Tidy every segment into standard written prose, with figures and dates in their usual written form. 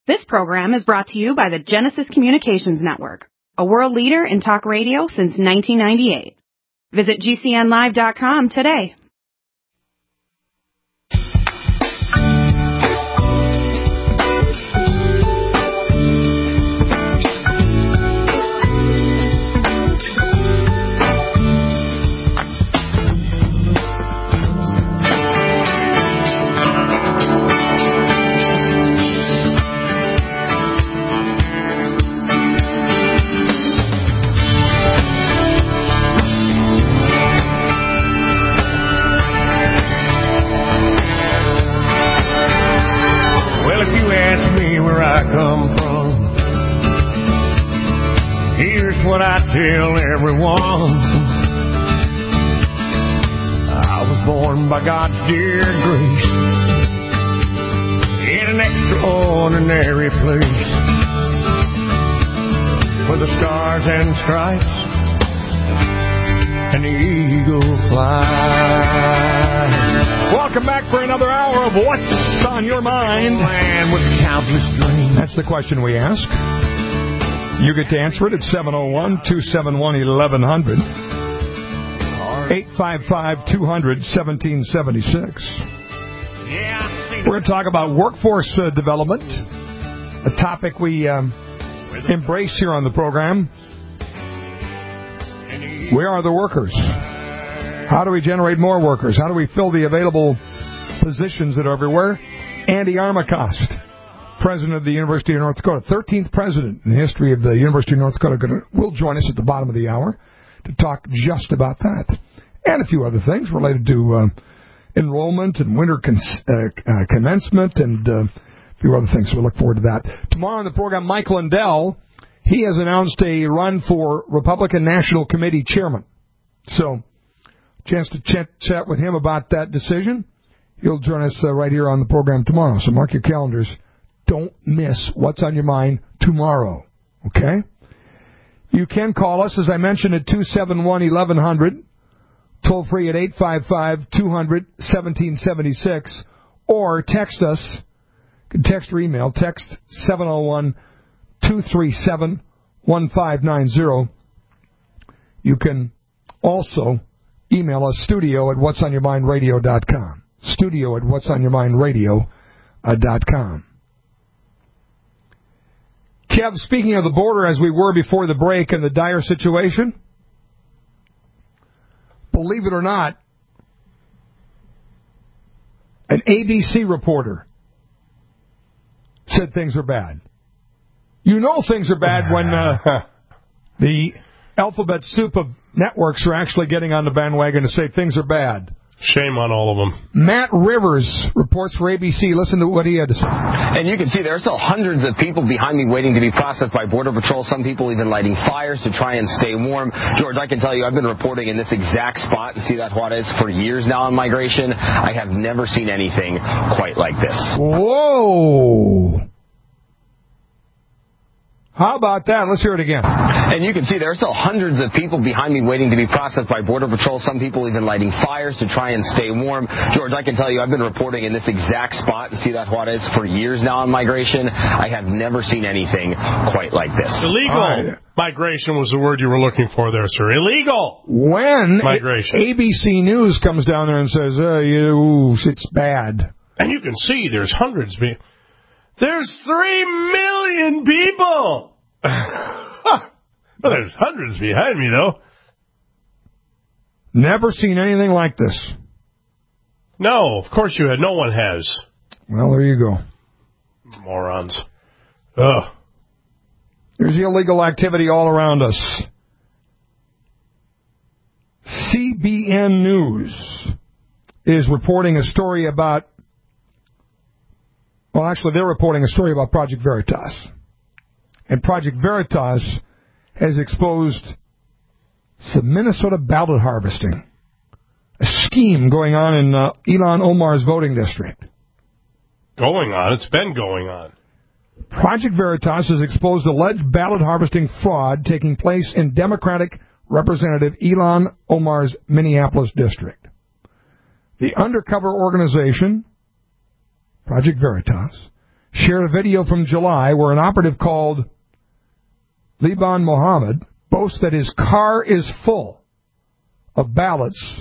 This program is brought to you by the Genesis Communications Network, a world leader in talk radio since 1998. Visit GCNlive.com today. What I tell everyone, I was born by God's dear grace in an extraordinary place where the stars and stripes and the eagle flies. Welcome back for another hour of What's on Your Mind. Land with countless dreams. That's the question we ask. You get to answer it at 701-271-1100, 855-200-1776. We're going to talk about workforce development, a topic we embrace here on the program. Where are the workers? How do we generate more workers? How do we fill the available positions that are everywhere? Andy Armacost, President of the University of North Dakota, 13th president in the history of the University of North Dakota, will join us at the bottom of the hour to talk just about that and a few other things related to enrollment and winter commencement and a few other things. So we look forward to that. Tomorrow on the program, Mike Lindell, he has announced a run for Republican National Committee chairman. So, chance to chat with him about that decision. He'll join us right here on the program tomorrow. So mark your calendars. Don't miss What's on Your Mind tomorrow, okay? You can call us, as I mentioned, at 271-1100, toll free at 855-200-1776, or text us. You can text or email. Text 701-237-1590. You can also email us, studio at whatsonyourmindradio.com. Studio at whatsonyourmindradio.com. Kev, speaking of the border, as we were before the break and the dire situation, believe it or not, an ABC reporter said things are bad. You know things are bad when the alphabet soup of networks are actually getting on the bandwagon to say things are bad. Shame on all of them. Matt Rivers reports for ABC. Listen to what he had to say. And you can see there are still hundreds of people behind me waiting to be processed by Border Patrol, some people even lighting fires to try and stay warm. George, I can tell you I've been reporting in this exact spot in Ciudad Juarez for years now on migration. I have never seen anything quite like this. Whoa! How about that? Let's hear it again. And you can see there are still hundreds of people behind me waiting to be processed by Border Patrol, some people even lighting fires to try and stay warm. George, I can tell you I've been reporting in this exact spot in Ciudad Juarez for years now on migration. I have never seen anything quite like this. Illegal migration was the word you were looking for there, sir. Illegal when migration. ABC News comes down there and says, it's bad. And you can see there's hundreds. There's 3 million people. Well, there's hundreds behind me, though. Never seen anything like this. No, of course you had. No one has. Well, there you go. Morons. Ugh. There's illegal activity all around us. CBN News is reporting a story about... Well, actually, they're reporting a story about Project Veritas. And Project Veritas has exposed some Minnesota ballot harvesting, a scheme going on in Ilhan Omar's voting district. Going on? It's been going on. Project Veritas has exposed alleged ballot harvesting fraud taking place in Democratic Representative Ilhan Omar's Minneapolis district. The undercover organization, Project Veritas, shared a video from July where an operative called Liban Mohammed boasts that his car is full of ballots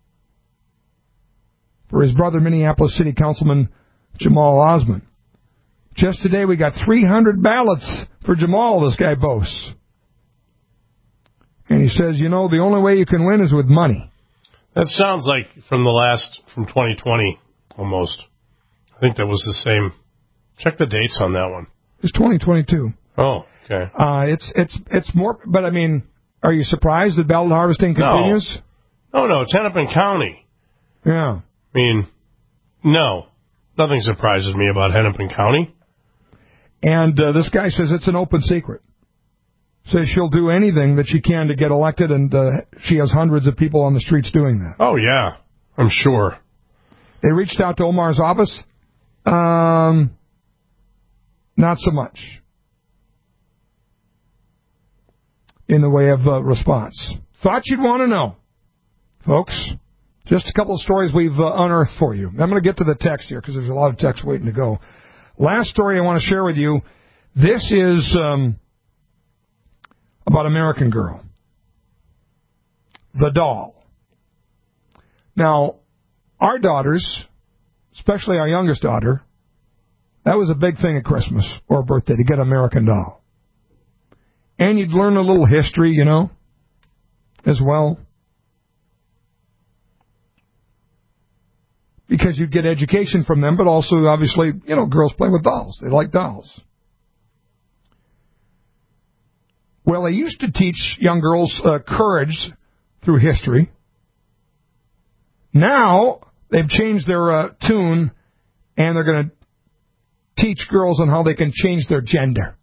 for his brother, Minneapolis City Councilman Jamal Osman. Just today we got 300 ballots for Jamal, this guy boasts. And he says, the only way you can win is with money. That sounds like from 2020, almost. I think that was the same. Check the dates on that one. It's 2022. Oh, okay. It's more, but I mean, are you surprised that ballot harvesting continues? No, it's Hennepin County. Yeah. I mean, no. Nothing surprises me about Hennepin County. And this guy says it's an open secret. Says she'll do anything that she can to get elected, and she has hundreds of people on the streets doing that. Oh, yeah. I'm sure. They reached out to Omar's office. Not so much in the way of response. Thought you'd want to know, folks. Just a couple of stories we've unearthed for you. I'm going to get to the text here because there's a lot of text waiting to go. Last story I want to share with you. This is about American Girl, the doll. Now, our daughters, especially our youngest daughter, that was a big thing at Christmas or birthday to get an American Doll. And you'd learn a little history, as well. Because you'd get education from them, but also, obviously, girls play with dolls. They like dolls. Well, they used to teach young girls courage through history. Now, they've changed their tune, and they're going to teach girls on how they can change their gender.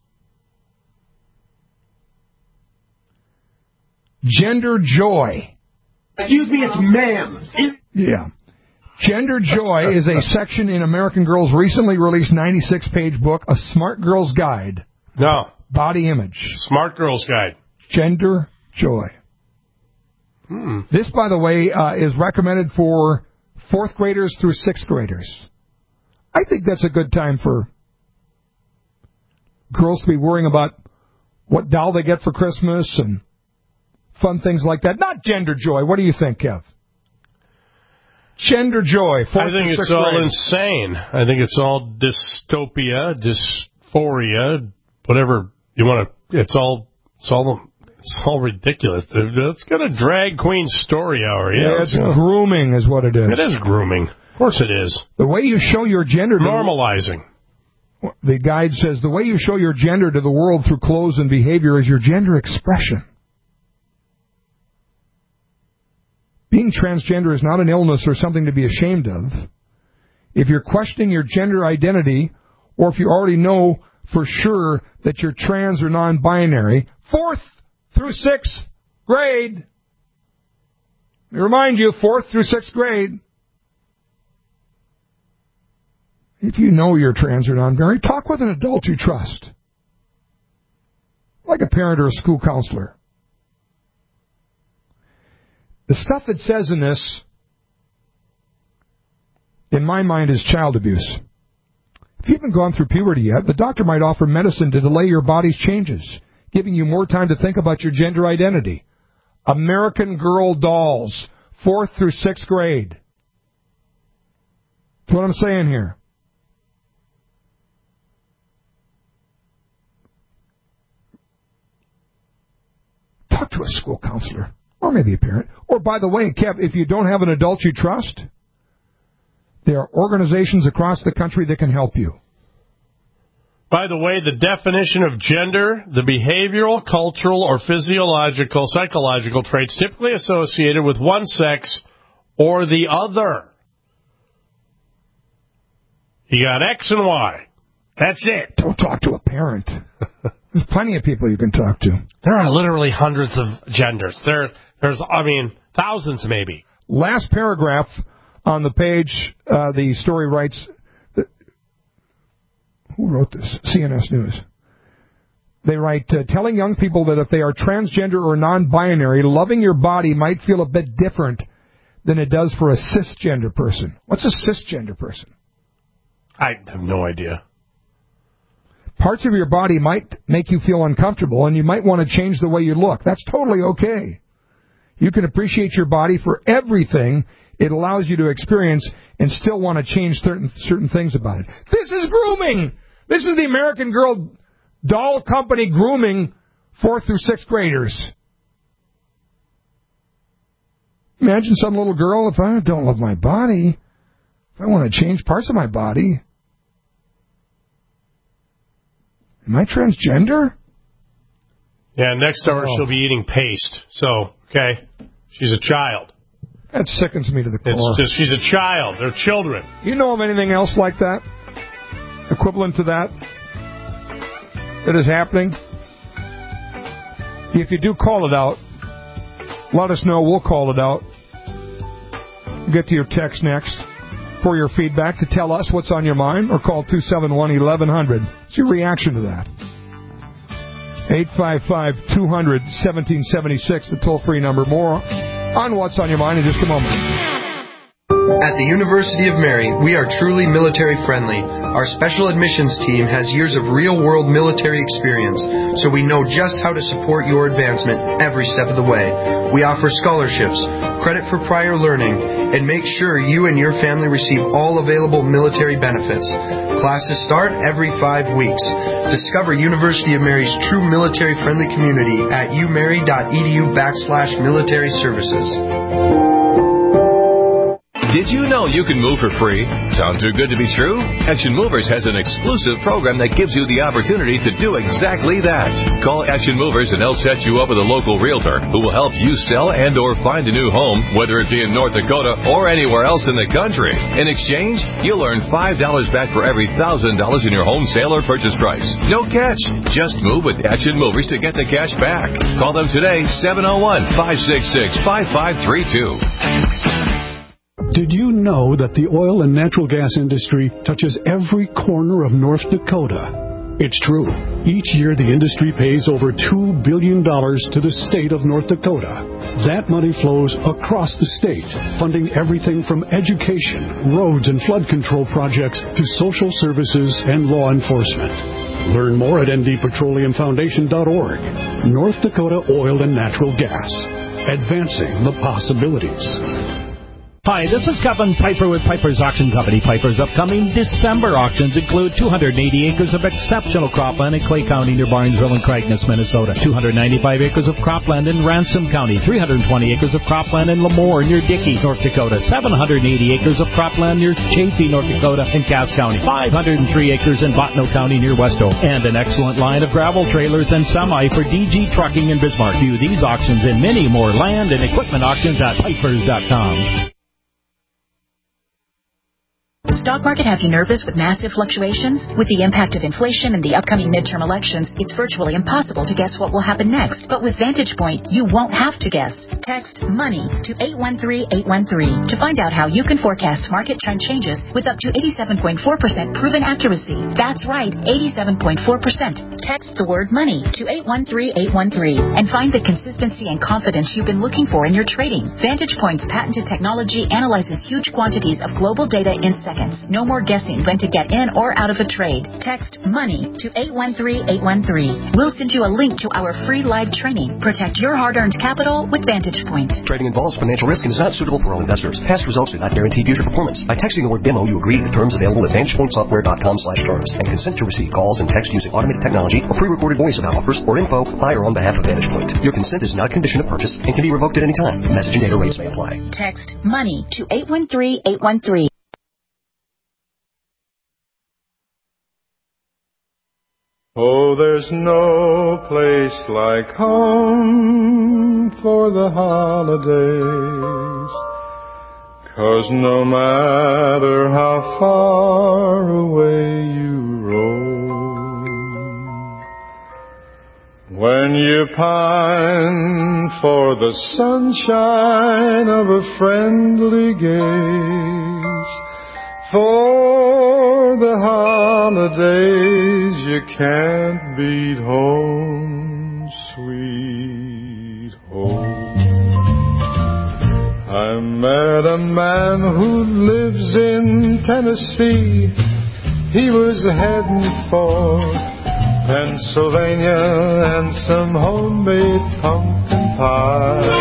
Gender joy. Excuse me, it's ma'am. Yeah. Gender joy is a section in American Girl's recently released 96-page book, A Smart Girl's Guide. No. Body image. Smart Girl's Guide. Gender joy. This, by the way, is recommended for 4th graders through 6th graders. I think that's a good time for girls to be worrying about what doll they get for Christmas and fun things like that. Not gender joy. What do you think, Kev? Gender joy. I think it's all insane. I think it's all dystopia, dysphoria, whatever you want to. It's all ridiculous. It's got a drag queen story hour. Yeah, it's grooming, is what it is. It is grooming. Of course, it is. The way you show your gender. Normalizing. The guide says the way you show your gender to the world through clothes and behavior is your gender expression. Being transgender is not an illness or something to be ashamed of. If you're questioning your gender identity, or if you already know for sure that you're trans or non-binary, 4th through 6th grade, let me remind you, 4th through 6th grade, if you know you're trans or non-binary, talk with an adult you trust, like a parent or a school counselor. The stuff it says in this, in my mind, is child abuse. If you haven't gone through puberty yet, the doctor might offer medicine to delay your body's changes, giving you more time to think about your gender identity. American Girl dolls, 4th through 6th grade. That's what I'm saying here. Talk to a school counselor. Or maybe a parent. Or, by the way, Kev, if you don't have an adult you trust, there are organizations across the country that can help you. By the way, the definition of gender, the behavioral, cultural, or physiological, psychological traits typically associated with one sex or the other. You got X and Y. That's it. Don't talk to a parent. There's plenty of people you can talk to. There are literally hundreds of genders. There's thousands maybe. Last paragraph on the page, the story writes, who wrote this? CNS News. They write, telling young people that if they are transgender or non-binary, loving your body might feel a bit different than it does for a cisgender person. What's a cisgender person? I have no idea. Parts of your body might make you feel uncomfortable, and you might want to change the way you look. That's totally okay. You can appreciate your body for everything it allows you to experience and still want to change certain things about it. This is grooming. This is the American Girl Doll Company grooming 4th through 6th graders. Imagine some little girl, if I don't love my body, if I want to change parts of my body, am I transgender? Yeah, next door she'll be eating paste. So, okay, she's a child. That sickens me to the core. It's just, she's a child. They're children. You know of anything else like that? Equivalent to that is happening? If you do call it out, let us know. We'll call it out. We'll get to your text next for your feedback to tell us what's on your mind, or call 271-1100. What's your reaction to that? 855-200-1776, the toll-free number. More on What's on Your Mind in just a moment. At the University of Mary, we are truly military-friendly. Our special admissions team has years of real-world military experience, so we know just how to support your advancement every step of the way. We offer scholarships, credit for prior learning, and make sure you and your family receive all available military benefits. Classes start every 5 weeks. Discover University of Mary's true military-friendly community at umary.edu/military services. Did you know you can move for free? Sound too good to be true? Action Movers has an exclusive program that gives you the opportunity to do exactly that. Call Action Movers and they'll set you up with a local realtor who will help you sell and or find a new home, whether it be in North Dakota or anywhere else in the country. In exchange, you'll earn $5 back for every $1,000 in your home sale or purchase price. No catch. Just move with Action Movers to get the cash back. Call them today, 701-566-5532. Did you know that the oil and natural gas industry touches every corner of North Dakota? It's true. Each year, the industry pays over $2 billion to the state of North Dakota. That money flows across the state, funding everything from education, roads and flood control projects to social services and law enforcement. Learn more at ndpetroleumfoundation.org. North Dakota Oil and Natural Gas. Advancing the possibilities. Hi, this is Kevin Piper with Piper's Auction Company. Piper's upcoming December auctions include 280 acres of exceptional cropland in Clay County near Barnesville and Cragness, Minnesota, 295 acres of cropland in Ransom County, 320 acres of cropland in Lemoore near Dickey, North Dakota, 780 acres of cropland near Chaffee, North Dakota, and Cass County, 503 acres in Bottineau County near Westo, and an excellent line of gravel trailers and semi for DG Trucking in Bismarck. View these auctions and many more land and equipment auctions at Pipers.com. Stock market have you nervous with massive fluctuations? With the impact of inflation and the upcoming midterm elections, it's virtually impossible to guess what will happen next. But with Vantage Point, you won't have to guess. Text MONEY to 813-813 to find out how you can forecast market trend changes with up to 87.4% proven accuracy. That's right, 87.4%. Text the word MONEY to 813-813 and find the consistency and confidence you've been looking for in your trading. Vantage Point's patented technology analyzes huge quantities of global data in seconds. No more guessing when to get in or out of a trade. Text MONEY to 813-813. We'll send you a link to our free live training. Protect your hard-earned capital with Vantage Point. Trading involves financial risk and is not suitable for all investors. Past results do not guarantee future performance. By texting the word demo, you agree to the terms available at VantagePointSoftware.com/terms and consent to receive calls and text using automated technology or pre-recorded voice about offers or info by or on behalf of Vantage Point. Your consent is not a condition of purchase and can be revoked at any time. Message and data rates may apply. Text MONEY to 813-813. Oh, there's no place like home for the holidays, 'cause no matter how far away you roam, when you pine for the sunshine of a friendly gaze, for the holidays you can't beat home, sweet home. I met a man who lives in Tennessee. He was heading for Pennsylvania and some homemade pumpkin pie.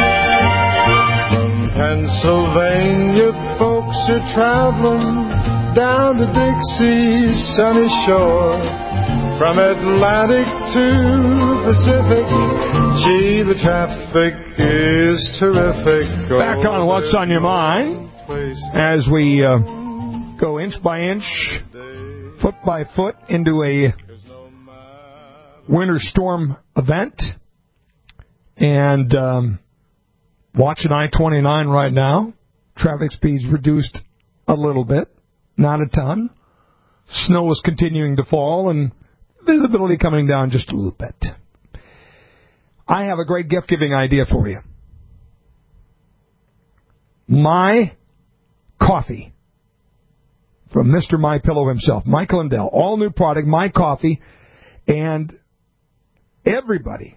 Pennsylvania folks are traveling down to Dixie's sunny shore. From Atlantic to Pacific, gee, the traffic is terrific. Back on What's on Your Mind as we go inch by inch, foot by foot into a winter storm event. And watching I-29 right now. Traffic speeds reduced a little bit, not a ton. Snow is continuing to fall and visibility coming down just a little bit. I have a great gift-giving idea for you. My Coffee from Mr. My Pillow himself, Mike Lindell. All new product, My Coffee, and everybody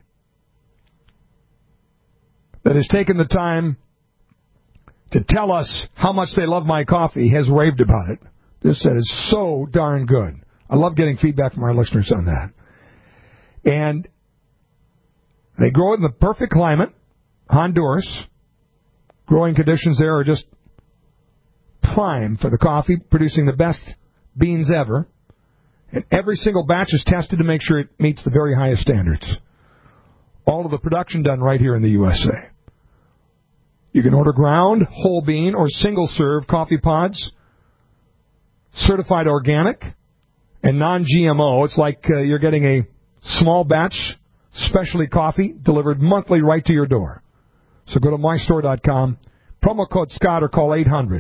that has taken the time to tell us how much they love My Coffee has raved about it. This said is so darn good. I love getting feedback from our listeners on that. And they grow it in the perfect climate, Honduras. Growing conditions there are just prime for the coffee, producing the best beans ever. And every single batch is tested to make sure it meets the very highest standards. All of the production done right here in the USA. You can order ground, whole bean, or single-serve coffee pods, certified organic and non-GMO. It's like you're getting a small batch specialty coffee delivered monthly right to your door. So go to mystore.com, promo code Scott, or call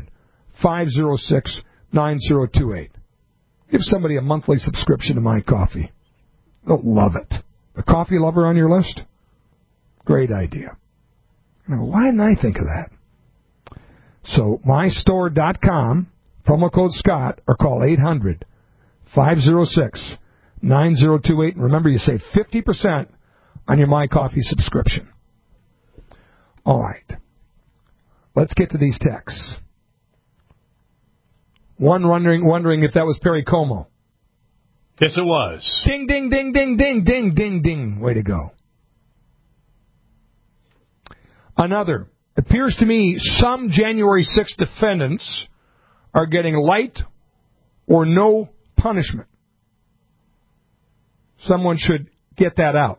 800-506-9028. Give somebody a monthly subscription to My Coffee. They'll love it. A coffee lover on your list? Great idea. Now, why didn't I think of that? So, mystore.com, promo code Scott, or call 800-506-9028. And remember, you save 50% on your My Coffee subscription. All right. Let's get to these texts. One wondering if that was Perry Como. Yes, it was. Ding, ding, ding, ding, ding, ding, ding, ding. Way to go. Another. Appears to me some January 6th defendants are getting light or no punishment. Someone should get that out.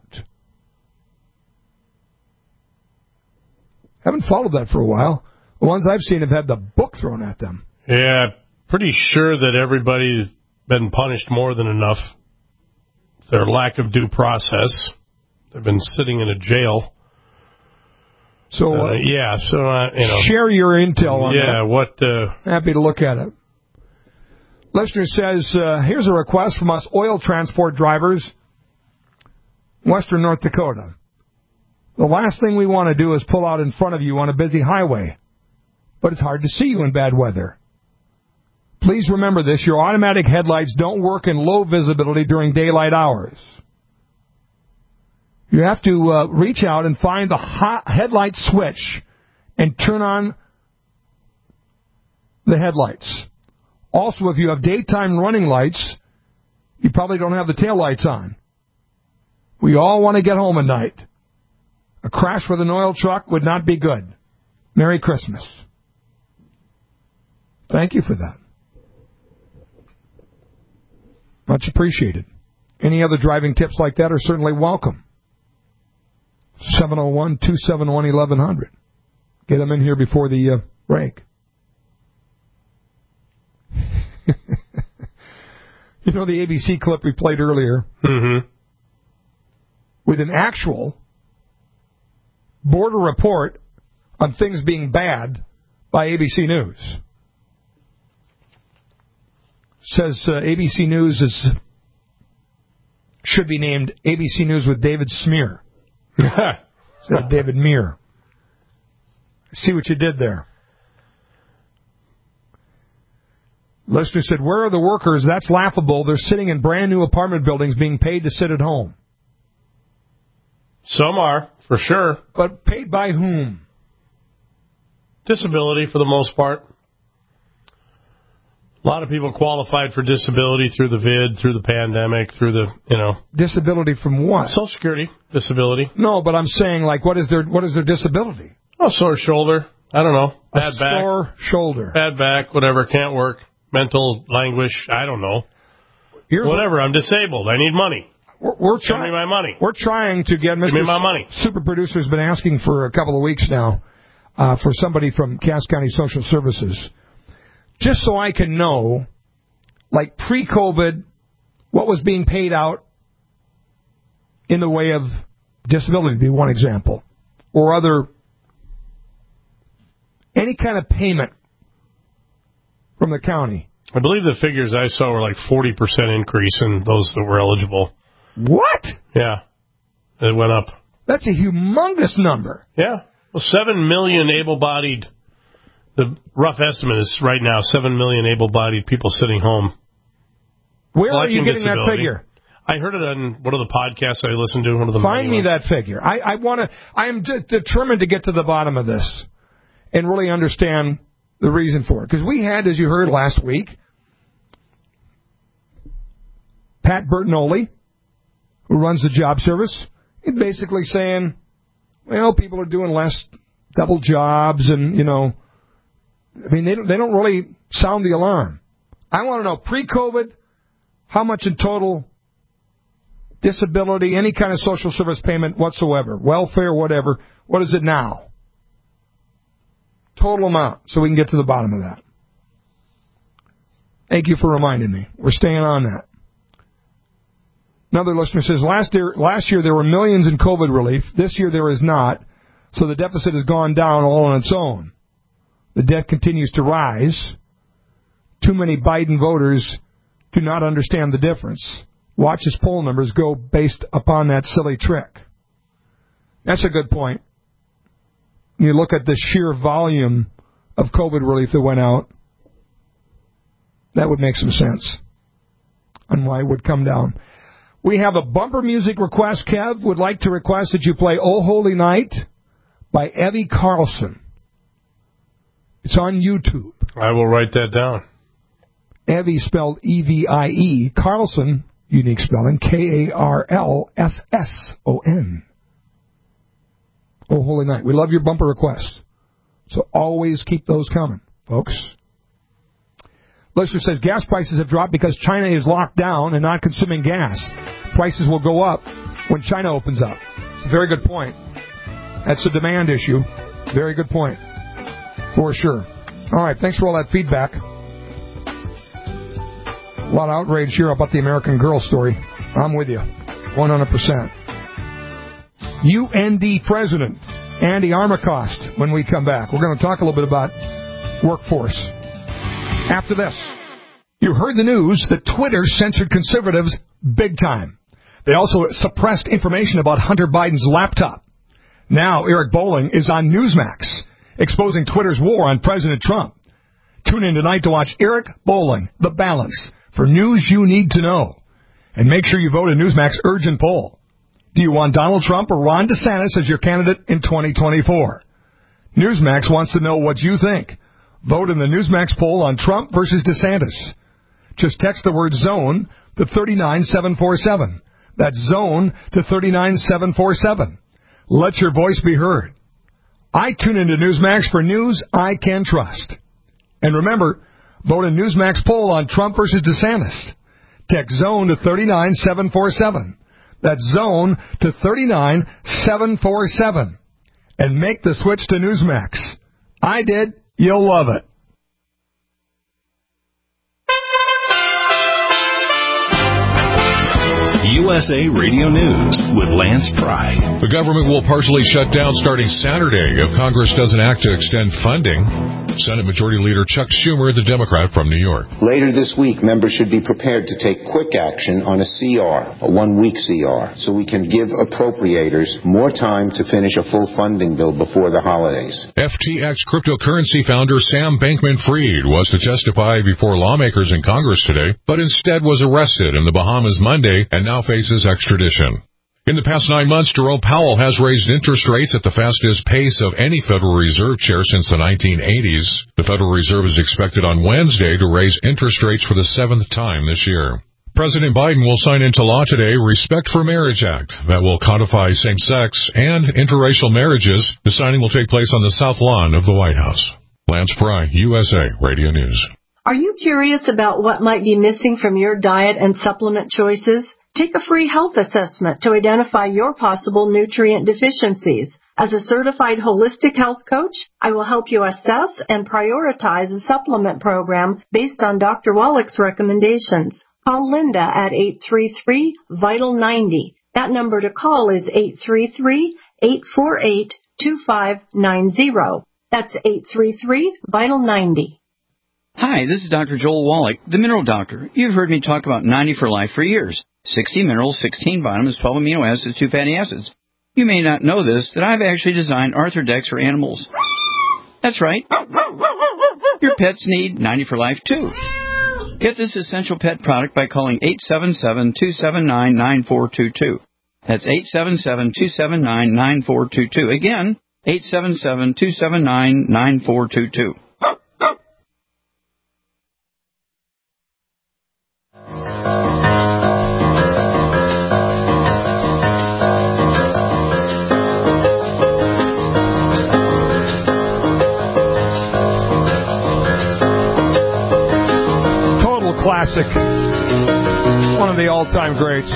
Haven't followed that for a while. The ones I've seen have had the book thrown at them. Yeah, pretty sure that everybody's been punished more than enough. Their lack of due process. They've been sitting in a jail. So share your intel on that. Happy to look at it. Listener says, here's a request from us oil transport drivers, Western North Dakota. The last thing we want to do is pull out in front of you on a busy highway, but it's hard to see you in bad weather. Please remember this, your automatic headlights don't work in low visibility during daylight hours. You have to reach out and find the headlight switch and turn on the headlights. Also, if you have daytime running lights, you probably don't have the taillights on. We all want to get home at night. A crash with an oil truck would not be good. Merry Christmas. Thank you for that. Much appreciated. Any other driving tips like that are certainly welcome. 701-271-1100. Get them in here before the break. You know the ABC clip we played earlier? Mm-hmm. With an actual border report on things being bad by ABC News. Says ABC News should be named ABC News with David Smear. Instead of David Meir. See what you did there. Listener said, where are the workers? That's laughable. They're sitting in brand new apartment buildings being paid to sit at home. Some are, for sure. But paid by whom? Disability, for the most part. A lot of people qualified for disability through the vid, through the pandemic, through the, Disability from what? Social Security disability. No, but I'm saying, like, what is their disability? Oh, sore shoulder. I don't know. Bad back. Sore shoulder. Bad back, whatever, can't work. Mental languish, I don't know. Whatever, I'm disabled. I need money. Give me my money. We're trying to get Mr. Give me my money. Super Producer's been asking for a couple of weeks now for somebody from Cass County Social Services, just so I can know, like pre-COVID, what was being paid out in the way of disability, would be one example, or any kind of payment from the county. I believe the figures I saw were like 40% increase in those that were eligible. What? Yeah. It went up. That's a humongous number. Yeah. Well, 7 million able-bodied, the rough estimate is right now 7 million able-bodied people sitting home. Where are you getting that figure? I heard it on one of the podcasts I listened to. One of the Find me that figure. I am determined to get to the bottom of this and really understand the reason for it. Because we had, as you heard last week, Pat Bertinoli, who runs the job service, he's basically saying, well, people are doing less double jobs and, they don't really sound the alarm. I want to know, pre-COVID, how much in total disability, any kind of social service payment whatsoever, welfare, whatever, what is it now? Total amount, so we can get to the bottom of that. Thank you for reminding me. We're staying on that. Another listener says, last year there were millions in COVID relief. This year there is not, so the deficit has gone down all on its own. The debt continues to rise. Too many Biden voters do not understand the difference. Watch his poll numbers go based upon that silly trick. That's a good point. You look at the sheer volume of COVID relief that went out, that would make some sense on why it would come down. We have a bumper music request. Kev would like to request that you play Oh Holy Night by Evie Carlson. It's on YouTube. I will write that down. Evie spelled E-V-I-E. Carlson, unique spelling, K-A-R-L-S-S-O-N. Oh, Holy Night. We love your bumper requests. So always keep those coming, folks. Listener says gas prices have dropped because China is locked down and not consuming gas. Prices will go up when China opens up. It's a very good point. That's a demand issue. Very good point. For sure. All right, thanks for all that feedback. A lot of outrage here about the American Girl story. I'm with you. 100%. UND President Andy Armacost when we come back. We're going to talk a little bit about workforce. After this, you heard the news that Twitter censored conservatives big time. They also suppressed information about Hunter Biden's laptop. Now Eric Bolling is on Newsmax, exposing Twitter's war on President Trump. Tune in tonight to watch Eric Bolling, The Balance, for news you need to know. And make sure you vote in Newsmax Urgent Poll. Do you want Donald Trump or Ron DeSantis as your candidate in 2024? Newsmax wants to know what you think. Vote in the Newsmax poll on Trump versus DeSantis. Just text the word ZONE to 39747. That's ZONE to 39747. Let your voice be heard. I tune into Newsmax for news I can trust. And remember, vote in Newsmax poll on Trump versus DeSantis. Text ZONE to 39747. That's ZONE to 39747. And make the switch to Newsmax. I did. You'll love it. USA Radio News with Lance Pry. The government will partially shut down starting Saturday if Congress doesn't act to extend funding. Senate Majority Leader Chuck Schumer, the Democrat from New York. Later this week, members should be prepared to take quick action on a CR, a one-week CR, so we can give appropriators more time to finish a full funding bill before the holidays. FTX cryptocurrency founder Sam Bankman-Fried was to testify before lawmakers in Congress today, but instead was arrested in the Bahamas Monday and now faces extradition. In the past 9 months, Jerome Powell has raised interest rates at the fastest pace of any Federal Reserve chair since the 1980s. The Federal Reserve is expected on Wednesday to raise interest rates for the 7th time this year. President Biden will sign into law today Respect for Marriage Act that will codify same-sex and interracial marriages. The signing will take place on the South Lawn of the White House. Lance Pry, USA Radio News. Are you curious about what might be missing from your diet and supplement choices? Take a free health assessment to identify your possible nutrient deficiencies. As a certified holistic health coach, I will help you assess and prioritize a supplement program based on Dr. Wallach's recommendations. Call Linda at 833-VITAL-90. That number to call is 833-848-2590. That's 833-VITAL-90. Hi, this is Dr. Joel Wallach, the Mineral Doctor. You've heard me talk about 90 for Life for years. 60 minerals, 16 vitamins, 12 amino acids, 2 fatty acids. You may not know this, that I've actually designed Arthrodex for animals. That's right. Your pets need 90 for Life, too. Get this essential pet product by calling 877-279-9422. That's 877-279-9422. Again, 877-279-9422. Classic. One of the all-time greats.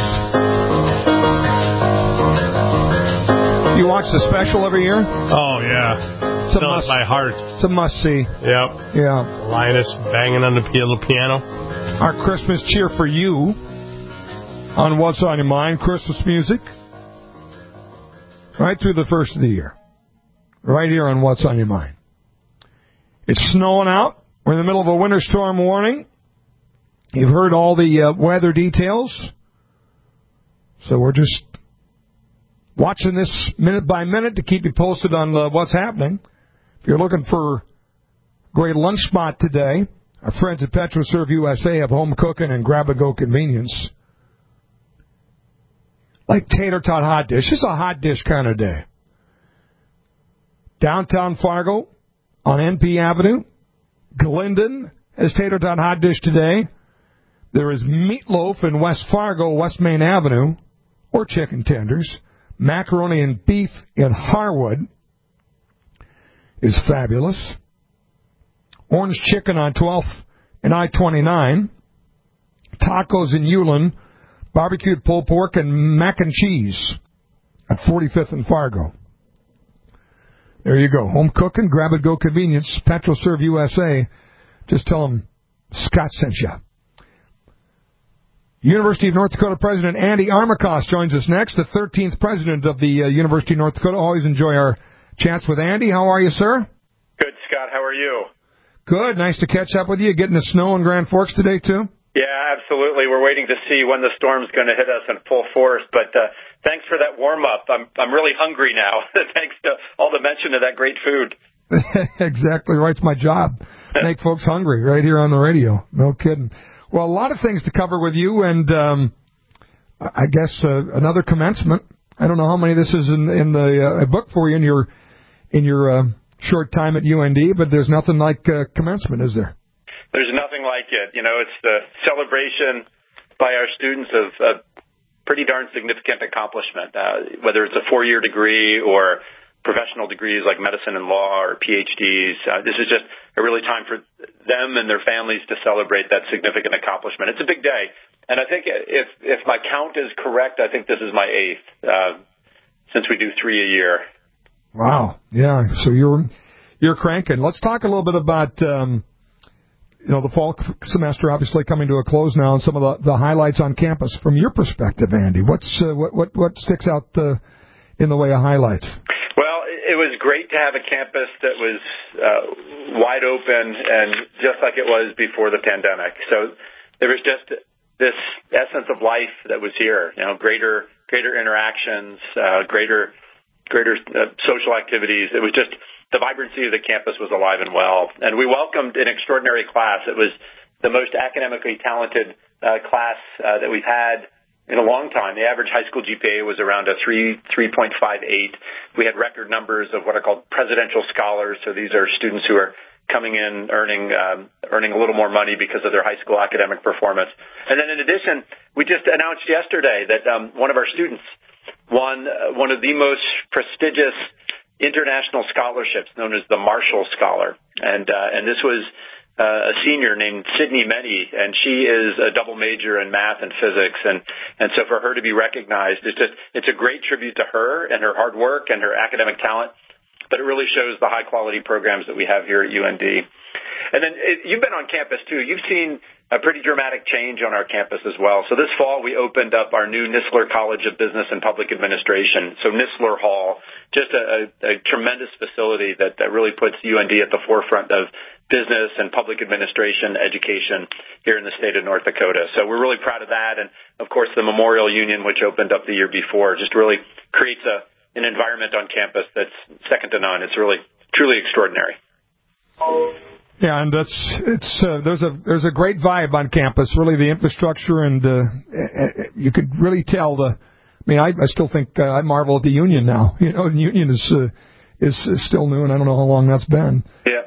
You watch the special every year? Oh, yeah. It's my heart. It's a must-see. Yep. Yeah. Linus banging on the piano. Our Christmas cheer for you on What's on Your Mind, Christmas music. Right through the first of the year. Right here on What's on Your Mind. It's snowing out. We're in the middle of a winter storm warning. You've heard all the weather details. So we're just watching this minute by minute to keep you posted on what's happening. If you're looking for a great lunch spot today, our friends at PetroServe USA have home cooking and grab-and-go convenience. Like tater tot hot dish. It's a hot dish kind of day. Downtown Fargo on NP Avenue. Glendon has tater tot hot dish today. There is meatloaf in West Fargo, West Main Avenue, or chicken tenders. Macaroni and beef in Harwood is fabulous. Orange chicken on 12th and I-29. Tacos in Ulen. Barbecued pulled pork and mac and cheese at 45th and Fargo. There you go. Home cooking, grab-and-go convenience, PetroServe USA. Just tell them Scott sent you. University of North Dakota President Andy Armacost joins us next, the 13th president of the University of North Dakota. Always enjoy our chats with Andy. How are you, sir? Good, Scott. How are you? Good. Nice to catch up with you. Getting the snow in Grand Forks today, too? Yeah, absolutely. We're waiting to see when the storm's going to hit us in full force. But thanks for that warm-up. I'm really hungry now, thanks to all the mention of that great food. Exactly right. It's my job. Make folks hungry right here on the radio. No kidding. Well, a lot of things to cover with you, and I guess another commencement. I don't know how many this is in the book for you in your short time at UND, but there's nothing like commencement, is there? There's nothing like it. You know, it's the celebration by our students of a pretty darn significant accomplishment, whether it's a 4-year degree or professional degrees like medicine and law or PhDs. This is just a really time for them and their families to celebrate that significant accomplishment. It's a big day. And I think if my count is correct, I think this is my 8th, since we do 3 a year. Wow. Yeah. So you're cranking. Let's talk a little bit about, the fall semester obviously coming to a close now, and some of the highlights on campus. From your perspective, Andy, what sticks out in the way of highlights? Well, it was great to have a campus that was wide open and just like it was before the pandemic. So there was just this essence of life that was here. Greater interactions, greater social activities. It was just the vibrancy of the campus was alive and well, and we welcomed an extraordinary class. It was the most academically talented class that we've had in a long time. The average high school GPA was around a 3.58. We had record numbers of what are called presidential scholars. So these are students who are coming in earning a little more money because of their high school academic performance. And then in addition, we just announced yesterday that one of our students won one of the most prestigious international scholarships known as the Marshall Scholar. And this was a senior named Sydney Mehdi, and she is a double major in math and physics. And so for her to be recognized, it's a great tribute to her and her hard work and her academic talent. But it really shows the high-quality programs that we have here at UND. And then you've been on campus, too. You've seen a pretty dramatic change on our campus as well. So this fall, we opened up our new Nistler College of Business and Public Administration, so Nistler Hall, just a tremendous facility that really puts UND at the forefront of business and public administration education here in the state of North Dakota. So we're really proud of that. And, of course, the Memorial Union, which opened up the year before, just really creates an environment on campus that's second to none. It's really truly extraordinary. Yeah, and there's a great vibe on campus. Really, the infrastructure, and you could really tell I still think I marvel at the Union now. The Union is still new, and I don't know how long that's been.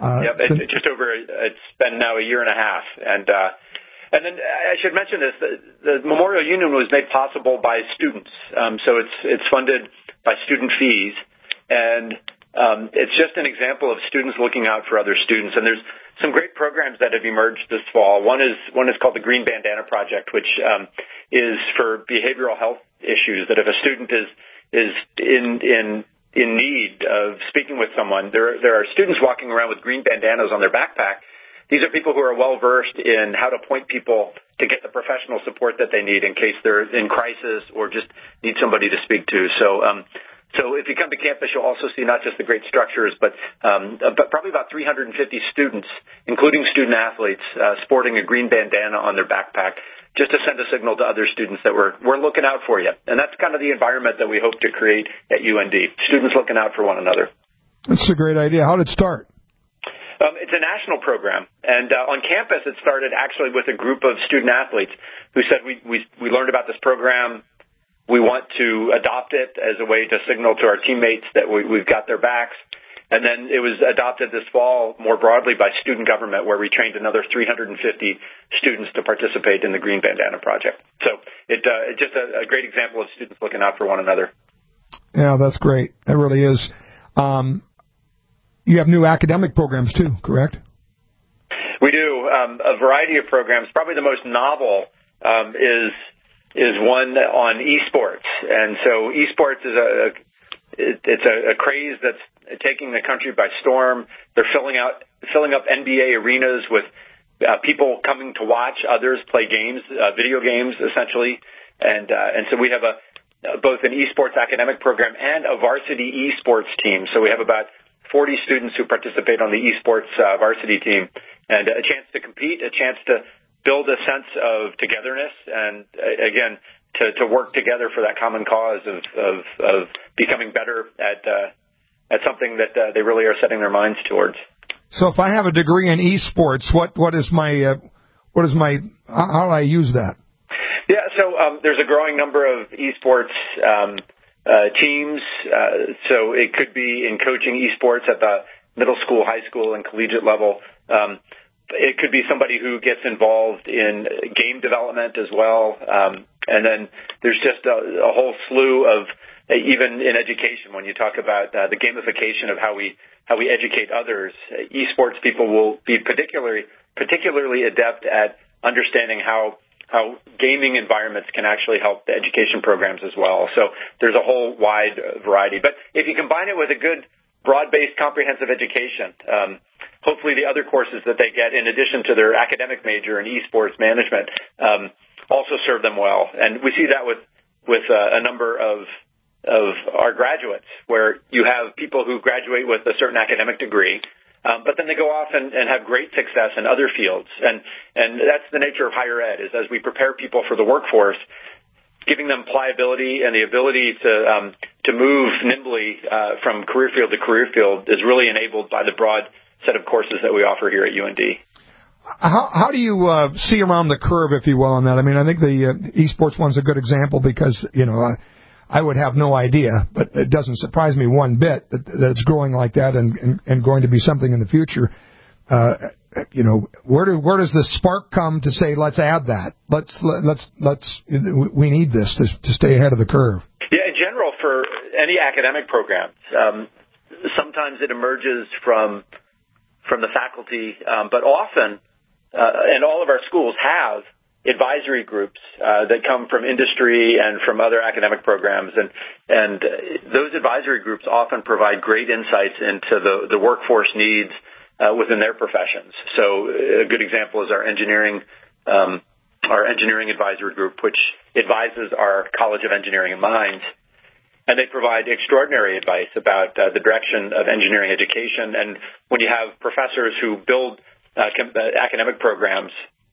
It's been now a year and a half, and then I should mention this: the Memorial Union was made possible by students, so it's funded by student fees, and it's just an example of students looking out for other students. And there's some great programs that have emerged this fall. One is called the Green Bandana Project, which is for behavioral health issues. That if a student is in need of speaking with someone, there are students walking around with green bandanas on their backpack. These are people who are well versed in how to point people to get the professional support that they need in case they're in crisis or just need somebody to speak to. So if you come to campus, you'll also see not just the great structures, but probably about 350 students, including student athletes, sporting a green bandana on their backpack, just to send a signal to other students that we're looking out for you. And that's kind of the environment that we hope to create at UND, students looking out for one another. That's a great idea. How did it start? It's a national program, and on campus it started actually with a group of student athletes who said, we learned about this program, we want to adopt it as a way to signal to our teammates that we've got their backs. And then it was adopted this fall more broadly by student government, where we trained another 350 students to participate in the Green Bandana Project. So it's just a great example of students looking out for one another. Yeah, that's great. It really is. You have new academic programs, too, correct? We do. A variety of programs. Probably the most novel is one on esports. And so esports is a craze that's taking the country by storm. They're filling up NBA arenas with people coming to watch others play games, video games, essentially. And so we have both an esports academic program and a varsity esports team. So we have about 40 students who participate on the esports varsity team, and a chance to compete, a chance to build a sense of togetherness, and again, to work together for that common cause of becoming better at something that they really are setting their minds towards. So if I have a degree in esports, how do I use that? Yeah, so there's a growing number of esports teams, so it could be in coaching esports at the middle school, high school, and collegiate level. It could be somebody who gets involved in game development as well. And then there's just a whole slew of, even in education, when you talk about the gamification of how we educate others, esports people will be particularly adept at understanding how gaming environments can actually help the education programs as well. So there's a whole wide variety. But if you combine it with a good, broad-based, comprehensive education, hopefully the other courses that they get, in addition to their academic major in esports management, also serve them well. And we see that with a number of our graduates, where you have people who graduate with a certain academic degree, but then they go off and have great success in other fields. And that's the nature of higher ed, is as we prepare people for the workforce, giving them pliability and the ability to move nimbly from career field to career field is really enabled by the broad set of courses that we offer here at UND. How do you see around the curve, if you will, on that? I mean, I think the esports one's a good example because, I would have no idea, but it doesn't surprise me one bit that it's growing like that and going to be something in the future. Where does the spark come to say, let's add that? We need this to stay ahead of the curve. Yeah, in general, for any academic program, sometimes it emerges from the faculty, but often, and all of our schools have advisory groups that come from industry and from other academic programs, and those advisory groups often provide great insights into the workforce needs within their professions. So a good example is our engineering advisory group, which advises our College of Engineering and Mines, and they provide extraordinary advice about the direction of engineering education. And when you have professors who build academic programs,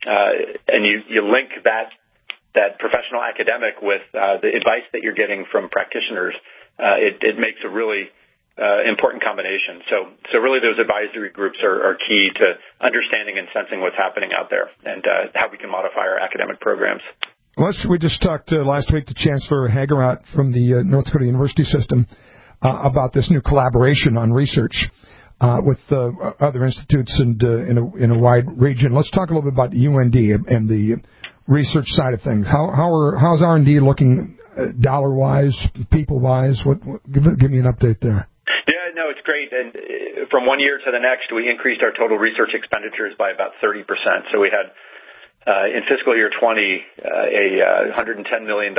and you link that professional academic with the advice that you're getting from practitioners, it makes a really important combination. So really those advisory groups are key to understanding and sensing what's happening out there and how we can modify our academic programs. We just talked last week to Chancellor Hagerat from the North Dakota University System about this new collaboration on research with other institutes and in a wide region. Let's talk a little bit about UND and the research side of things. How's R&D looking dollar-wise, people-wise? Give me an update there. Yeah, no, it's great. And from one year to the next, we increased our total research expenditures by about 30%. So we had in fiscal year 20 a $110 million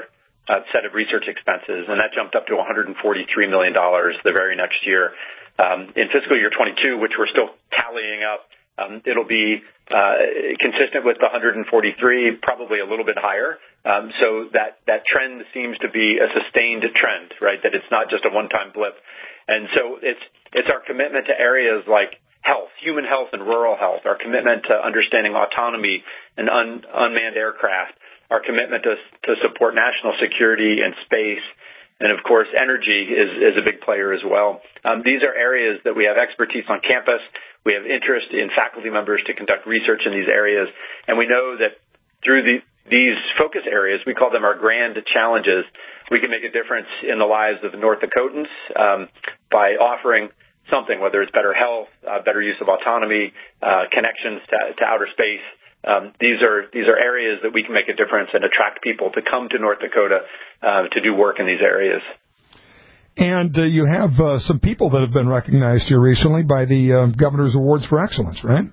set of research expenses, and that jumped up to $143 million the very next year. In fiscal year 22, which we're still tallying up, it'll be consistent with the 143, probably a little bit higher. So that trend seems to be a sustained trend, right? That it's not just a one-time blip. And so it's our commitment to areas like health, human health and rural health, our commitment to understanding autonomy and unmanned aircraft, our commitment to support national security and space. And, of course, energy is a big player as well. These are areas that we have expertise on campus. We have interest in faculty members to conduct research in these areas. And we know that through these focus areas, we call them our grand challenges, we can make a difference in the lives of the North Dakotans by offering something, whether it's better health, better use of autonomy, connections to outer space. These are areas that we can make a difference and attract people to come to North Dakota to do work in these areas. And you have some people that have been recognized here recently by the Governor's Awards for Excellence, right?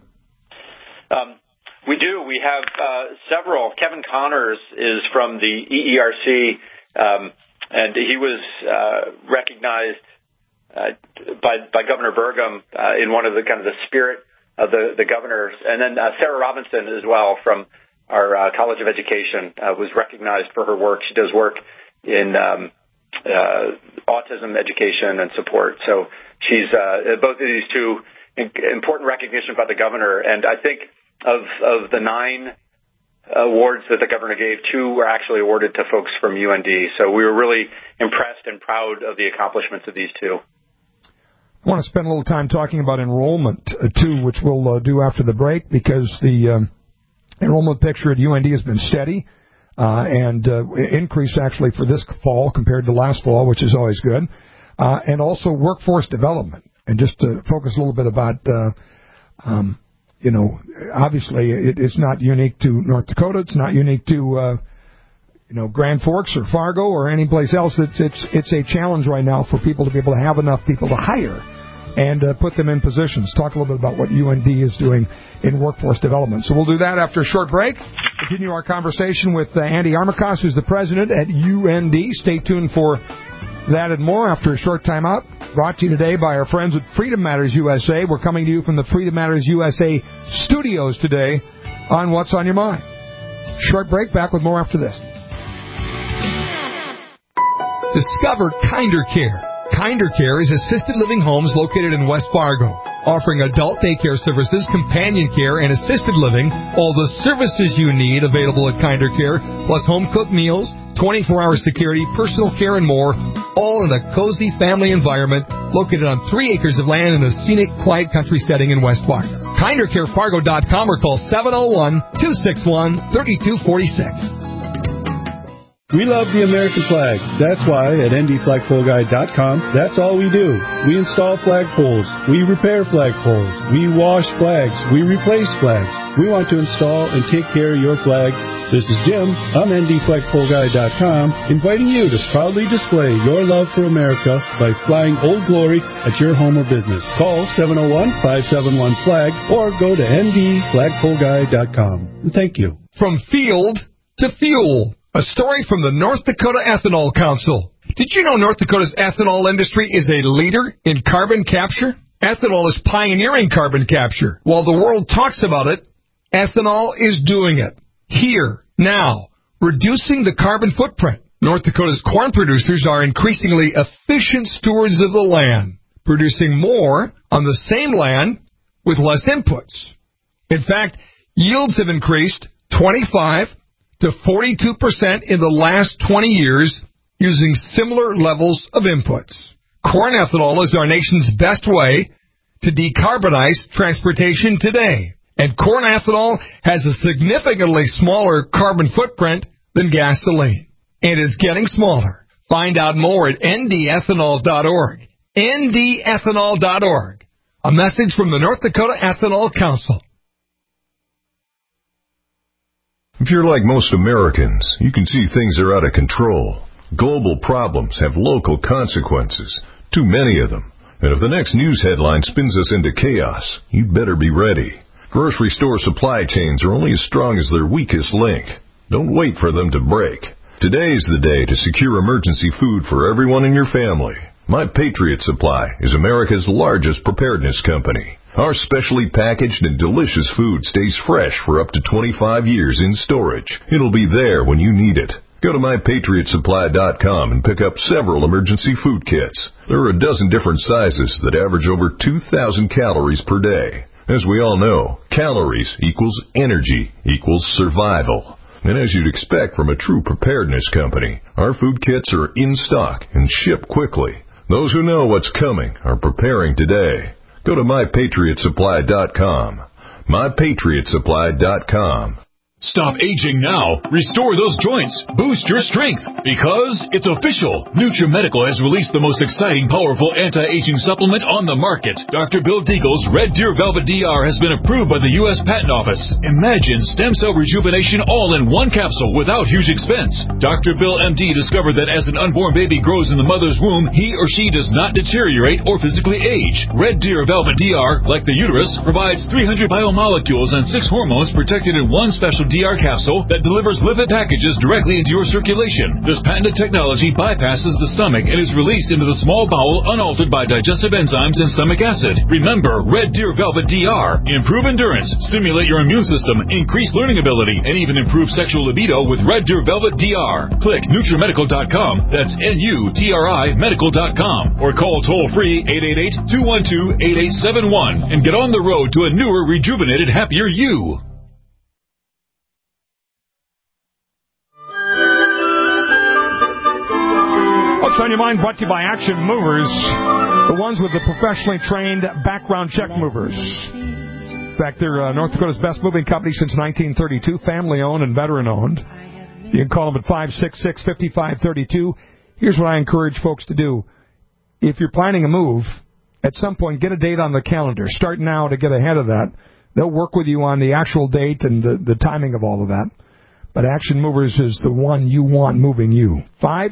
We do. We have several. Kevin Connors is from the EERC, and he was recognized by Governor Burgum in one of the kind of the spirit of the governors. And then Sarah Robinson as well from our College of Education was recognized for her work. She does work in autism education and support. So she's both of these two important recognition by the governor. And I think of the 9 awards that the governor gave, 2 were actually awarded to folks from UND. So we were really impressed and proud of the accomplishments of these 2. I want to spend a little time talking about enrollment, too, which we'll do after the break, because the enrollment picture at UND has been steady and increased, actually, for this fall compared to last fall, which is always good, and also workforce development. And just to focus a little bit about, obviously it's not unique to North Dakota. It's not unique to Grand Forks or Fargo or any place else. It's a challenge right now for people to be able to have enough people to hire and put them in positions. Talk a little bit about what UND is doing in workforce development. So we'll do that after a short break. Continue our conversation with Andy Armacost, who's the president at UND. Stay tuned for that and more after a short time out. Brought to you today by our friends at Freedom Matters USA. We're coming to you from the Freedom Matters USA studios today on What's on Your Mind. Short break, back with more after this. Discover Kinder Care. Kinder Care is assisted living homes located in West Fargo, offering adult daycare services, companion care, and assisted living. All the services you need available at Kinder Care, plus home-cooked meals, 24-hour security, personal care, and more, all in a cozy family environment located on 3 acres of land in a scenic, quiet country setting in West Fargo. KinderCareFargo.com or call 701-261-3246. We love the American flag. That's why at ndflagpoleguy.com, that's all we do. We install flagpoles. We repair flagpoles. We wash flags. We replace flags. We want to install and take care of your flag. This is Jim. I'm ndflagpoleguy.com, inviting you to proudly display your love for America by flying Old Glory at your home or business. Call 701-571-FLAG or go to ndflagpoleguy.com. Thank you. From field to fuel. A story from the North Dakota Ethanol Council. Did you know North Dakota's ethanol industry is a leader in carbon capture? Ethanol is pioneering carbon capture. While the world talks about it, ethanol is doing it. Here, now, reducing the carbon footprint. North Dakota's corn producers are increasingly efficient stewards of the land, producing more on the same land with less inputs. In fact, yields have increased 25 to 42% in the last 20 years using similar levels of inputs. Corn ethanol is our nation's best way to decarbonize transportation today. And corn ethanol has a significantly smaller carbon footprint than gasoline. And is getting smaller. Find out more at ndethanol.org. ndethanol.org. A message from the North Dakota Ethanol Council. If you're like most Americans, you can see things are out of control. Global problems have local consequences, too many of them. And if the next news headline spins us into chaos, you'd better be ready. Grocery store supply chains are only as strong as their weakest link. Don't wait for them to break. Today's the day to secure emergency food for everyone in your family. My Patriot Supply is America's largest preparedness company. Our specially packaged and delicious food stays fresh for up to 25 years in storage. It'll be there when you need it. Go to MyPatriotSupply.com and pick up several emergency food kits. There are a dozen different sizes that average over 2,000 calories per day. As we all know, calories equals energy equals survival. And as you'd expect from a true preparedness company, our food kits are in stock and ship quickly. Those who know what's coming are preparing today. Go to MyPatriotSupply.com. MyPatriotSupply.com. Stop aging now. Restore those joints. Boost your strength. Because it's official. NutriMedical has released the most exciting, powerful anti-aging supplement on the market. Dr. Bill Deagle's Red Deer Velvet DR has been approved by the U.S. Patent Office. Imagine stem cell rejuvenation all in one capsule without huge expense. Dr. Bill MD discovered that as an unborn baby grows in the mother's womb, he or she does not deteriorate or physically age. Red Deer Velvet DR, like the uterus, provides 300 biomolecules and 6 hormones protected in one special DR capsule that delivers lipid packages directly into your circulation. This patented technology bypasses the stomach and is released into the small bowel unaltered by digestive enzymes and stomach acid. Remember, Red Deer Velvet DR. Improve endurance, stimulate your immune system, increase learning ability, and even improve sexual libido with Red Deer Velvet DR. Click NutriMedical.com, that's NUTRI Medical.com, or call toll-free 888-212-8871 and get on the road to a newer, rejuvenated, happier you. What's on your mind? Brought to you by Action Movers, the ones with the professionally trained background check movers. In fact, they're North Dakota's best moving company since 1932, family-owned and veteran-owned. You can call them at 566-5532. Here's what I encourage folks to do. If you're planning a move, at some point, get a date on the calendar. Start now to get ahead of that. They'll work with you on the actual date and the timing of all of that. But Action Movers is the one you want moving you.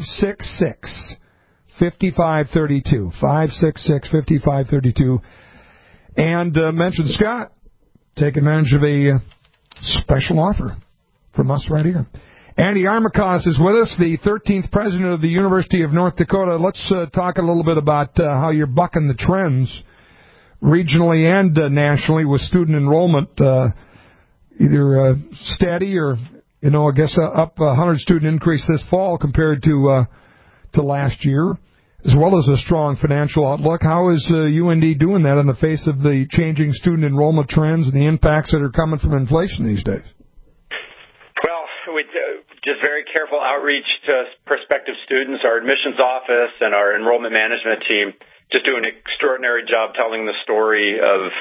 566-5532. 566-5532. And mention Scott. Take advantage of a special offer from us right here. Andy Armacost is with us, the 13th president of the University of North Dakota. Let's talk a little bit about how you're bucking the trends regionally and nationally with student enrollment either steady or... I guess up 100 student increase this fall compared to last year, as well as a strong financial outlook. How is UND doing that in the face of the changing student enrollment trends and the impacts that are coming from inflation these days? Well, we just very careful outreach to prospective students. Our admissions office and our enrollment management team just do an extraordinary job telling the story of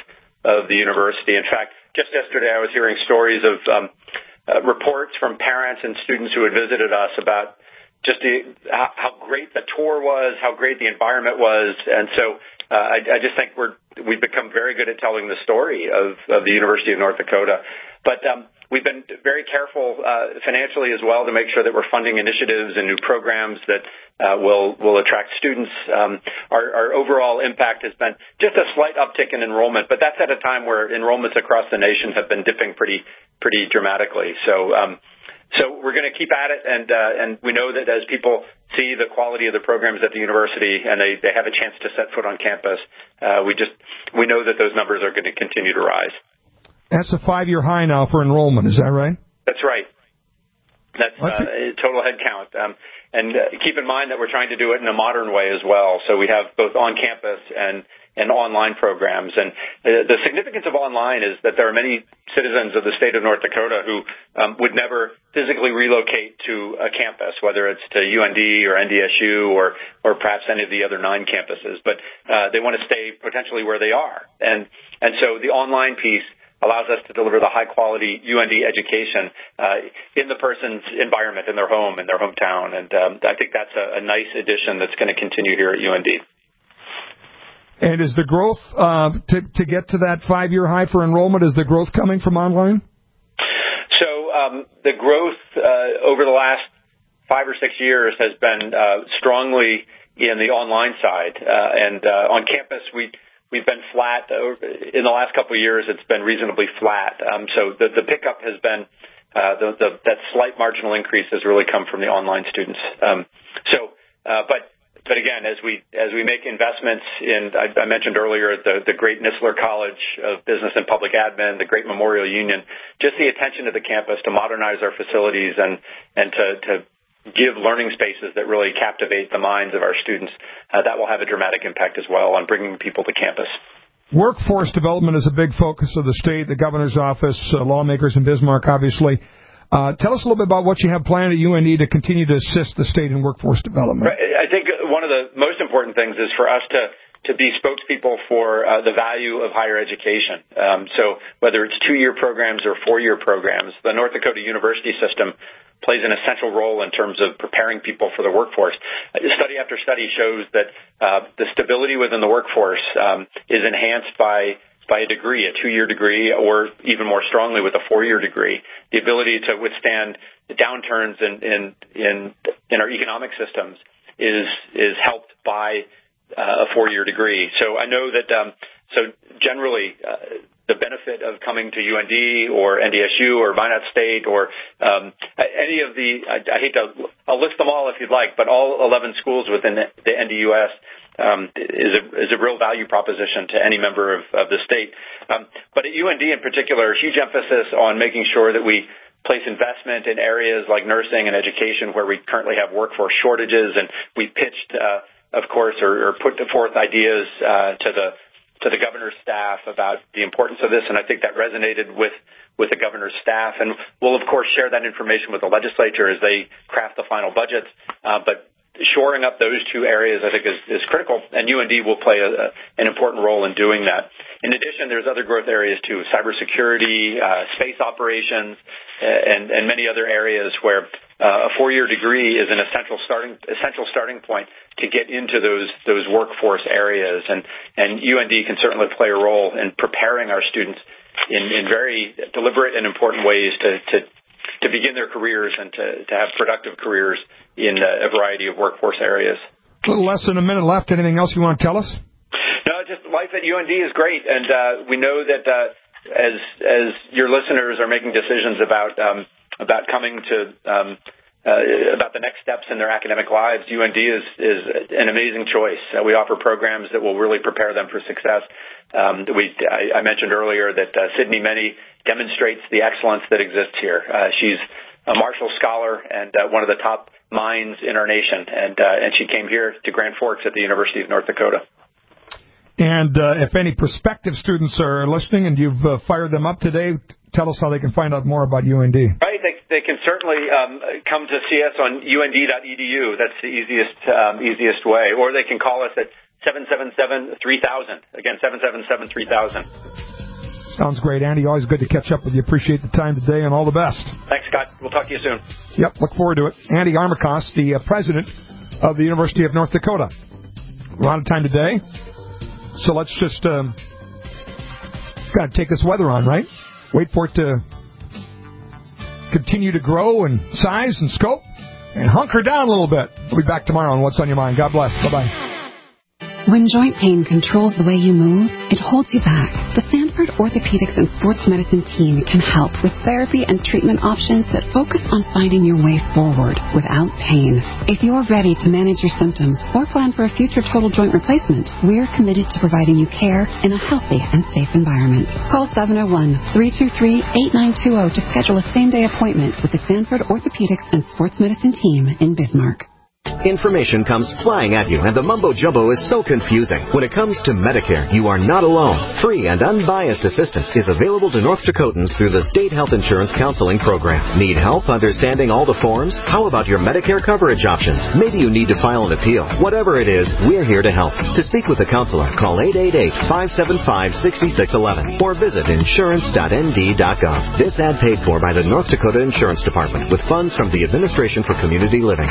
of the university. In fact, just yesterday I was hearing stories of reports from parents and students who had visited us about just how great the tour was, how great the environment was. And so I just think we've become very good at telling the story of the University of North Dakota. But we've been very careful financially as well to make sure that we're funding initiatives and new programs that will attract students. Our overall impact has been just a slight uptick in enrollment, but that's at a time where enrollments across the nation have been dipping pretty dramatically. So we're going to keep at it, and we know that as people see the quality of the programs at the university and they have a chance to set foot on campus, we know that those numbers are going to continue to rise. That's a 5-year high now for enrollment, is that right? That's right. That's total head count. And keep in mind that we're trying to do it in a modern way as well. So we have both on-campus and online programs. And the significance of online is that there are many citizens of the state of North Dakota who would never physically relocate to a campus, whether it's to UND or NDSU or perhaps any of the other 9 campuses. But they want to stay potentially where they are. And so the online piece allows us to deliver the high-quality UND education in the person's environment, in their home, in their hometown. And I think that's a nice addition that's going to continue here at UND. And is the growth, to get to that 5-year high for enrollment, is the growth coming from online? So the growth over the last 5 or 6 years has been strongly in the online side. And on campus, we've been flat. In the last couple of years, it's been reasonably flat. So the pickup has been that slight marginal increase has really come from the online students. But again, as we make investments in, I mentioned earlier, the great Nistler College of Business and Public Admin, the great Memorial Union, just the attention to the campus to modernize our facilities and to give learning spaces that really captivate the minds of our students, that will have a dramatic impact as well on bringing people to campus. Workforce development is a big focus of the state, the governor's office, lawmakers in Bismarck, obviously. Tell us a little bit about what you have planned at UND to continue to assist the state in workforce development. I think one of the most important things is for us to be spokespeople for the value of higher education. So whether it's 2-year programs or 4-year programs, the North Dakota university system plays an essential role in terms of preparing people for the workforce. Study after study shows that the stability within the workforce is enhanced by a degree, a 2-year degree, or even more strongly with a 4-year degree. The ability to withstand the downturns in our economic systems is helped by a 4-year degree. So I know that generally the benefit of coming to UND or NDSU or Minot State or any of the, I'll list them all if you'd like, but all 11 schools within the NDUS is a real value proposition to any member of the state. But at UND in particular, huge emphasis on making sure that we place investment in areas like nursing and education where we currently have workforce shortages, and we pitched, of course, or put forth ideas to the governor's staff about the importance of this, and I think that resonated with the governor's staff. And we'll, of course, share that information with the legislature as they craft the final budgets. But shoring up those 2 areas, I think, is critical, and UND will play an important role in doing that. In addition, there's other growth areas, too, cybersecurity, space operations, and many other areas where a 4-year degree is an essential starting point to get into those workforce areas. And UND can certainly play a role in preparing our students in very deliberate and important ways to begin their careers and to have productive careers in a variety of workforce areas. A little less than a minute left. Anything else you want to tell us? No, just life at UND is great, and we know that as your listeners are making decisions about coming to about the next steps in their academic lives, UND is an amazing choice. We offer programs that will really prepare them for success. I mentioned earlier that Sydney Meny demonstrates the excellence that exists here. She's a Marshall Scholar and one of the top minds in our nation, and she came here to Grand Forks at the University of North Dakota. And if any prospective students are listening and you've fired them up today, tell us how they can find out more about UND. Right, they can certainly come to see us on UND.edu. That's the easiest way. Or they can call us at 777-3000. Again, 777-3000. Sounds great, Andy. Always good to catch up with you. Appreciate the time today, and all the best. Thanks, Scott. We'll talk to you soon. Yep, look forward to it. Andy Armacost, the president of the University of North Dakota. We're out of time today, so let's just got to take this weather on, right? Wait for it to continue to grow in size and scope, and hunker down a little bit. We'll be back tomorrow on What's on Your Mind. God bless. Bye-bye. When joint pain controls the way you move, it holds you back. The Sanford Orthopedics and Sports Medicine team can help with therapy and treatment options that focus on finding your way forward without pain. If you're ready to manage your symptoms or plan for a future total joint replacement, we're committed to providing you care in a healthy and safe environment. Call 701-323-8920 to schedule a same-day appointment with the Sanford Orthopedics and Sports Medicine team in Bismarck. Information comes flying at you, and the mumbo-jumbo is so confusing. When it comes to Medicare, you are not alone. Free and unbiased assistance is available to North Dakotans through the State Health Insurance Counseling Program. Need help understanding all the forms? How about your Medicare coverage options? Maybe you need to file an appeal. Whatever it is, we're here to help. To speak with a counselor, call 888-575-6611 or visit insurance.nd.gov. This ad paid for by the North Dakota Insurance Department with funds from the Administration for Community Living.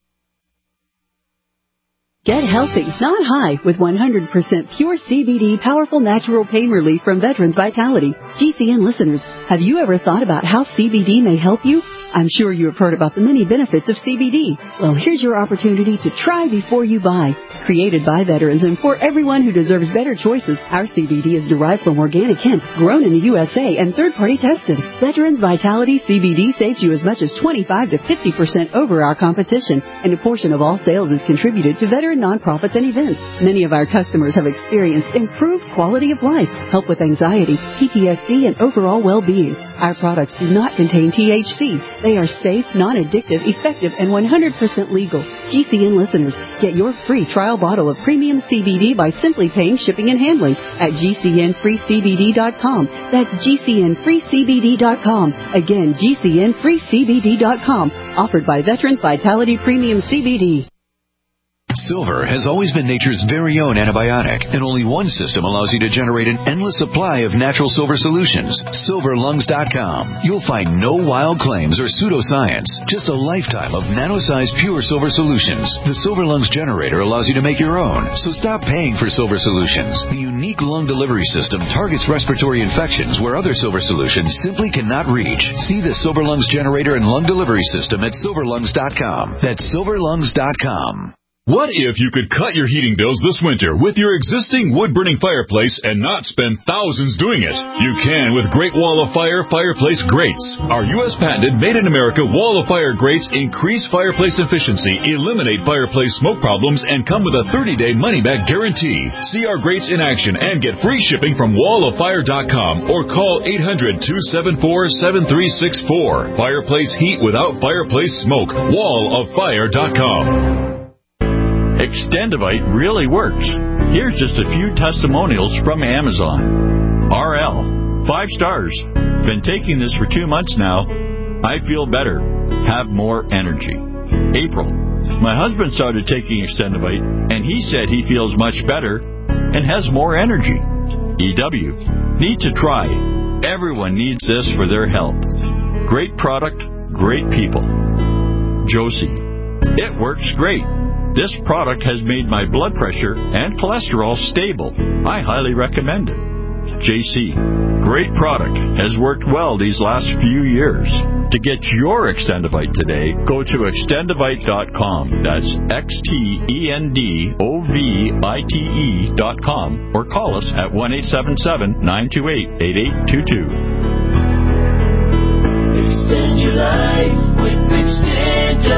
Get healthy, not high, with 100% pure CBD powerful natural pain relief from Veterans Vitality. GCN listeners, have you ever thought about how CBD may help you? I'm sure you have heard about the many benefits of CBD. Well, here's your opportunity to try before you buy. Created by veterans and for everyone who deserves better choices, our CBD is derived from organic hemp, grown in the USA, and third-party tested. Veterans Vitality CBD saves you as much as 25 to 50% over our competition, and a portion of all sales is contributed to veteran nonprofits and events. Many of our customers have experienced improved quality of life, help with anxiety, PTSD, and overall well-being. Our products do not contain THC. They are safe, non-addictive, effective, and 100% legal. GCN listeners, get your free trial bottle of premium CBD by simply paying shipping and handling at GCNFreeCBD.com. That's GCNFreeCBD.com. Again, GCNFreeCBD.com. Offered by Veterans Vitality Premium CBD. Silver has always been nature's very own antibiotic, and only one system allows you to generate an endless supply of natural silver solutions. SilverLungs.com. You'll find no wild claims or pseudoscience, just a lifetime of nano-sized pure silver solutions. The Silver Lungs generator allows you to make your own, so stop paying for silver solutions. The unique lung delivery system targets respiratory infections where other silver solutions simply cannot reach. See the Silver Lungs generator and lung delivery system at SilverLungs.com. That's SilverLungs.com. What if you could cut your heating bills this winter with your existing wood-burning fireplace and not spend thousands doing it? You can with Great Wall of Fire fireplace grates. Our U.S. patented made-in-America Wall of Fire grates increase fireplace efficiency, eliminate fireplace smoke problems, and come with a 30-day money-back guarantee. See our grates in action and get free shipping from walloffire.com or call 800-274-7364. Fireplace heat without fireplace smoke. walloffire.com. Extendivite really works. Here's just a few testimonials from Amazon. RL, 5 stars. Been taking this for 2 months now. I feel better. Have more energy. April, my husband started taking Extendivite, and he said he feels much better and has more energy. EW, need to try. Everyone needs this for their health. Great product, great people. Josie, it works great. This product has made my blood pressure and cholesterol stable. I highly recommend it. JC, great product. Has worked well these last few years. To get your Extendivite today, go to extendivite.com. That's XTENDOVITE.com or call us at 1-877-928-8822. Extend your life with Extendivite.